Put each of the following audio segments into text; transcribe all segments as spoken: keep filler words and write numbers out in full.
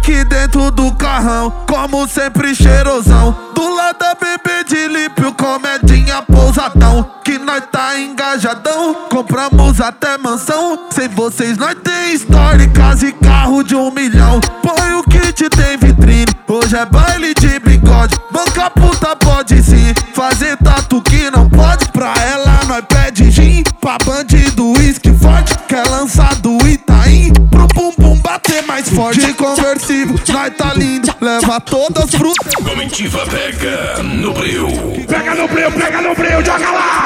aqui dentro do carrão, como sempre cheirosão. Do lado da bebê de lípio, comedinha pousadão. Que nós tá engajadão, compramos até mansão. Sem vocês nós tem história, casa e carro de um milhão. Põe o kit, tem vitrine, hoje é baile de bigode. Banca puta pode sim, fazer tatu que não pode. Pra ela nós pede gin, pra bandido uísque forte. Quer lançar do Itaim, pro bumbum bater mais forte. De conversível, nós tá lindo, leva todas as frutas. Comitiva pega no breu. Pega no breu, pega no breu, joga lá!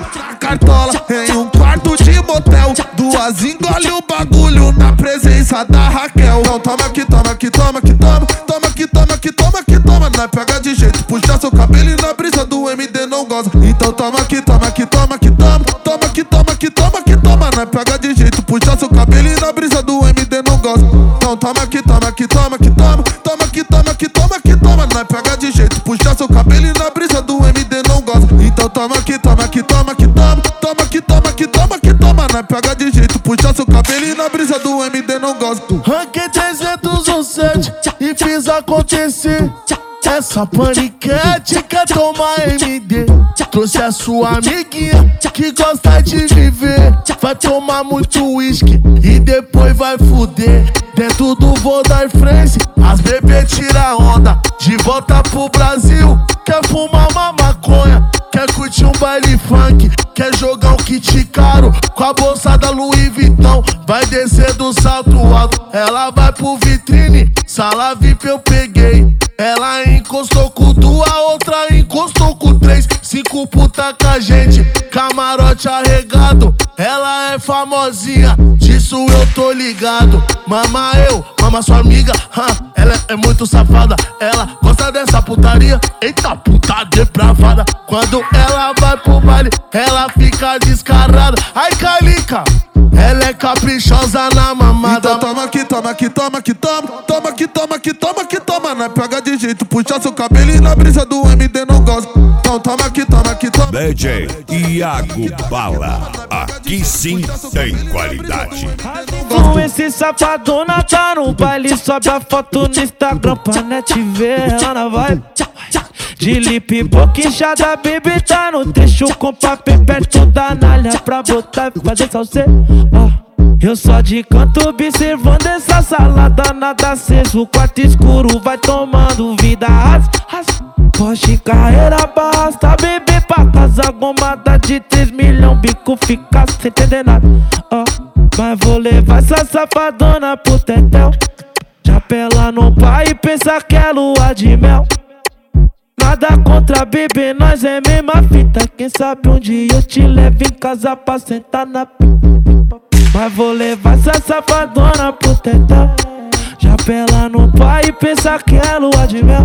Cartola em um quarto de motel, duas engole o bagulho na presença da Raquel. Então toma aqui, toma aqui, toma aqui, toma. Toma aqui, toma aqui, toma aqui, toma. Nós pega de jeito, puxa seu cabelo e na brisa do M D não goza. Então toma aqui, toma aqui, toma aqui, toma. Toma aqui, toma aqui, toma aqui, toma. Nós pega de jeito, puxa seu cabelo e na brisa do M D não goza. Então toma aqui, toma aqui, toma aqui, toma. Toma aqui, toma aqui, toma aqui, toma. Nós pega de jeito, puxa seu cabelo e na brisa do M D não goza. Então toma aqui, toma aqui, toma aqui, toma. Toma aqui, toma aqui, toma aqui, toma. Nós pega de jeito, puxa seu cabelo e na brisa do M D não goza. Ranquei trezentos e sete e fiz acontecer. Essa paniquete quer tomar M D. Trouxe a sua amiguinha que gosta de viver. Vai tomar muito uísque e depois vai fuder. Dentro do voo da France, as bebê tira onda. De volta pro Brasil, quer fumar uma maconha. Quer curtir um baile funk, quer jogar um kit caro com a bolsa da Louis Vuitton. Vai descer do salto alto, ela vai pro vitrine. Sala V I P eu peguei. Ela encostou com duas, a outra encostou com três. Cinco puta com a gente, camarote arregado. Ela é famosinha, disso eu tô ligado. Mama eu, mama sua amiga, huh? Ela é muito safada, ela gosta dessa putaria. Eita puta depravada. Quando ela vai pro baile, ela fica descarada. Ai Calica, ela é caprichosa na mamada. Então toma aqui, toma aqui, toma aqui, toma. Toma aqui, toma aqui, toma aqui, toma. Nós pega de jeito, puxa seu cabelo e na brisa do M D não goza. Então toma aqui, toma aqui, toma. D J Iago Bala, aqui sim tem qualidade. Com esse safadona tá no baile, sobe a foto no Instagram pra net ver ela na vibe. De lip boca inchada, baby tá no trecho com papel perto da nalha pra botar e fazer salse. Ah, eu só de canto observando essa salada, nada aceso, o quarto escuro vai tomando vida. As, as, Porsche carreira basta, bebê pra casa, gomada de três milhões, bico fica sem entender nada. Ah, mas vou levar essa safadona pro tetel. Chapela no pai e pensa que é lua de mel. Nada contra bebê, nós é mesma fita. Quem sabe um dia eu te levo em casa pra sentar na pita. Mas vou levar essa safadona pro tetel. Chapela no pai e pensa que é lua de mel.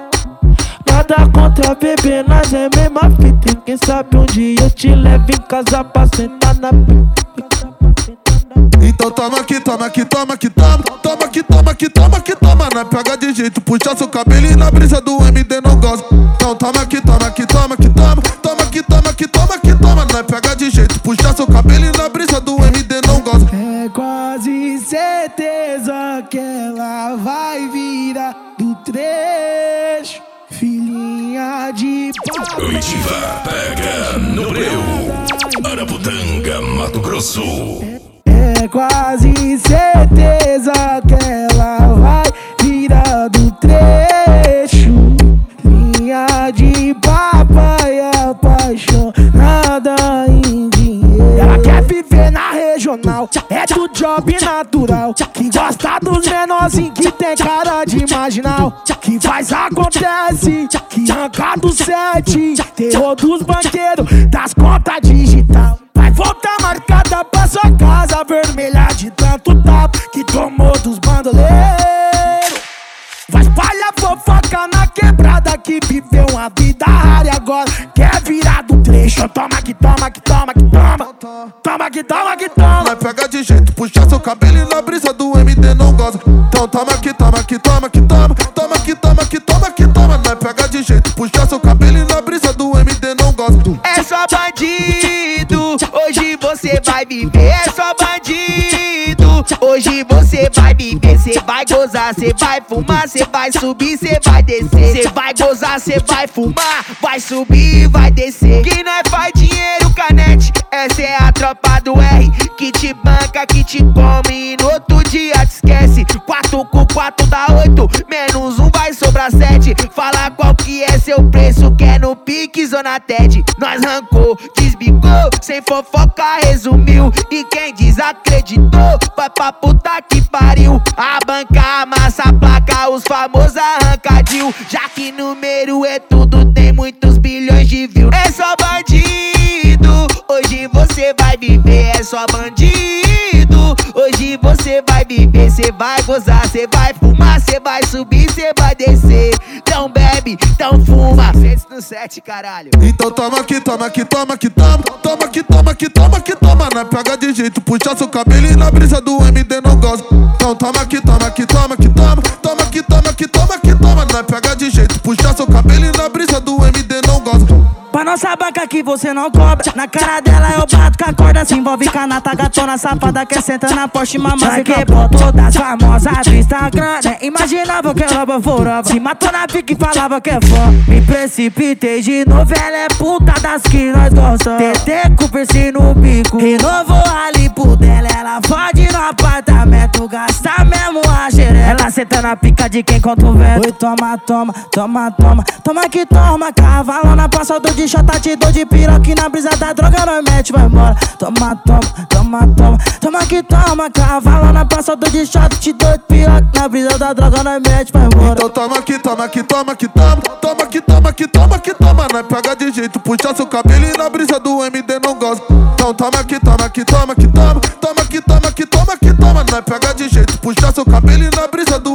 Nada contra bebê, nós é mesma fita. Quem sabe um dia eu te levo em casa pra sentar na pita. Então toma aqui, toma aqui, toma aqui, toma. Toma aqui, toma aqui, toma aqui, toma. Nós pega de jeito, puxa seu cabelo e na brisa do M D não goza. Então toma aqui, toma aqui, toma aqui, toma. Toma aqui, toma aqui, toma aqui, toma. Nós pega de jeito, puxa seu cabelo e na brisa do M D não goza. É quase certeza que ela vai virar do trecho. Filhinha de papai. Comitiva pega no breu. Araputanga, Mato Grosso. É quase certeza que ela vai virar do trecho. Linha de papai apaixonada em dinheiro. Ela quer viver na regional, é do job natural. Que gosta dos menorzinhos, que tem cara de marginal. Que faz acontece, que arranca do sete. Terror dos banqueiros, das contas digital. Vai voltar marcada pra sua casa vermelha de tanto tapa que tomou dos bandoleiros. Vai espalhar fofoca na quebrada que viveu uma vida rara e agora quer virar do trecho. Toma que toma que toma que toma. Toma que toma que toma. Nós pega de jeito, puxa seu cabelo e na brisa do M D não goza. Então toma aqui, toma aqui, toma que toma. Toma aqui, toma aqui, toma que toma. Nós pega de jeito, puxa seu cabelo e na brisa do M D não goza. É só bandido, hoje você vai viver. É só bandido, hoje Hoje você vai viver, cê vai gozar, cê vai fumar, cê vai subir, cê vai descer. Cê vai gozar, cê vai fumar, vai subir e vai descer. Que nós faz dinheiro, canete, essa é a tropa do R. Que te banca, que te come e no outro dia te esquece. Quatro com quatro dá oito, menos um vai sobrar sete. Fala qual que é seu preço, que é no pique Zona Ted. Nós rancou, desbicou, sem fofoca resumiu. E quem desacreditou, vai pra puta que pariu. A banca amassa a placa, os famosos arrancadil. Já que número é tudo, tem muitos bilhões de views. É só bandido, hoje você vai viver. É só bandido, hoje você vai viver. Cê vai gozar, cê vai fumar, cê vai subir, cê vai descer. Então bebe, então fuma. seis no sete, caralho. Então toma aqui, toma aqui, toma aqui, toma. Toma aqui, toma aqui, toma aqui, toma. Não pega de jeito, puxa seu cabelo e na brisa do M D não gosta. Então toma aqui, toma aqui, toma aqui, toma. Toma aqui, toma aqui, toma aqui, toma. Não pega de jeito, puxa seu cabelo e na brisa do M D não gosta. Pra nossa banca que você não cobra. Na cara dela eu bato com a corda. Se envolve canata, gatona safada. Quer sentar na Porsche, mamãe. Se quebrou todas famosas do Instagram, né? Imaginava que ela baforava. Se matou na pique e falava que é fã. Me precipitei de novo, ela é puta das que nós gostamos. T T com piercing no bico, renovou a lipo dela. Ela fode no apartamento, gasta mesmo a xereca. Ela senta na pica de quem conta o vento. Oi, toma, toma, toma, toma. Toma que toma, cavalona, passa do de chata, te dou de piroca na brisa da droga, nós mete, vai embora. Toma, toma, toma, toma. Toma que toma, cavalona, passa do de chata, te dou de piroca na brisa da droga, nós mete, vai embora. Então toma aqui, toma aqui, toma aqui, toma. Toma aqui, toma aqui, toma aqui, toma. Não pega de jeito, puxa seu cabelo e na brisa do M D não gosta. Então toma aqui, toma aqui, toma aqui, toma. Toma aqui, toma aqui, toma aqui, toma. Não pega de jeito, puxa seu cabelo e na brisa do